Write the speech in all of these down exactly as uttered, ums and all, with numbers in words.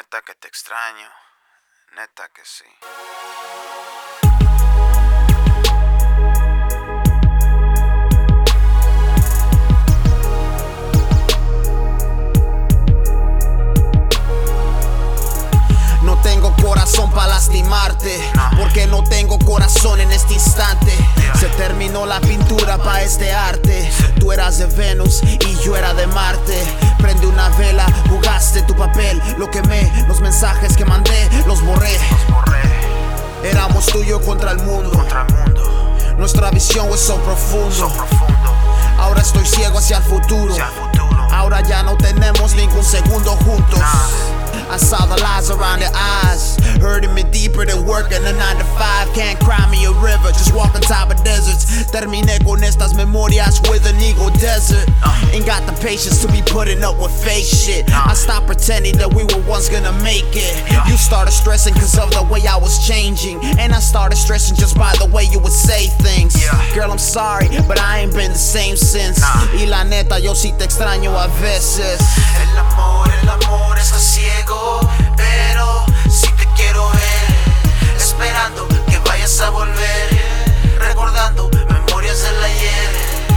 Neta que te extraño, neta que sí. No tengo corazón para lastimarte, no. porque no tengo corazón en este instante. yeah. Se terminó la pintura pa' este arte. Tú eras de Venus y yo era de Marte. Prende una vela, jugaste tu papel. Lo quemé, los mensajes que mandé los borré. Los borré Éramos tuyo contra el mundo. contra el mundo. Nuestra visión es so profundo. So profundo. Ahora estoy ciego hacia el futuro. Hacia el futuro. Ahora ya no tenemos ningún segundo juntos. Nah. I saw the lies around their eyes, hurting me deeper than working a nine to five. Can't cry me a river, just walk on top of deserts. Terminé con estas memorias with an ego desert. Ain't got the patience to be putting up with fake shit. I stopped pretending that we were once gonna make it. You started stressing cause of the way I was changing, and I started stressing just by the way you would say things. Girl, I'm sorry, but I ain't been the same since. Y la neta, yo sí te extraño a veces. El amor, el amor está ciego, pero si te quiero ver, esperando que vayas a volver, recordando memorias del ayer.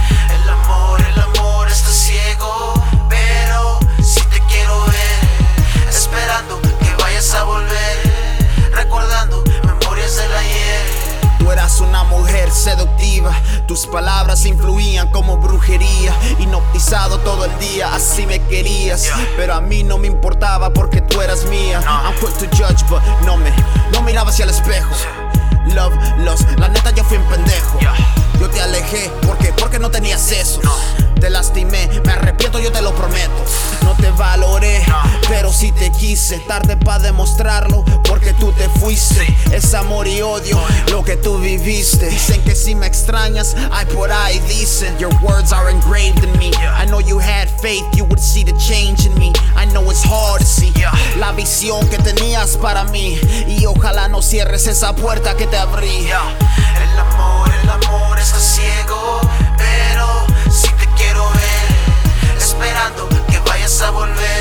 El amor, el amor está ciego, pero si te quiero ver, esperando que vayas a volver, recordando memorias del ayer. Tú eras una mujer seductiva, tus palabras influían como brujería. Hipnotizado todo el día, así me querías, yeah. pero a mí no me importaba porque tú eras mía. no. I'm quick to judge, but no me, no miraba hacia el espejo. Love, lost, la neta yo fui un pendejo. yeah. Yo te alejé, ¿por qué? Porque no tenías eso. no. Te lastimé, me arrepiento, yo te lo prometo. No te valoré, no. pero sí te quise. Tarde pa' demostrarlo, porque tú te fuiste. Sí. Es amor y odio, odio lo que tú viviste. Dicen que si me extrañas, ay por ahí dicen. Your words are engraved in me. yeah. I know you had faith, you would see the change in me. I know it's hard to see yeah. la visión que tenías para mí. Y ojalá no cierres esa puerta que te abrí. yeah. El amor, el amor está ciego, pero si te quiero ver, esperando que vayas a volver,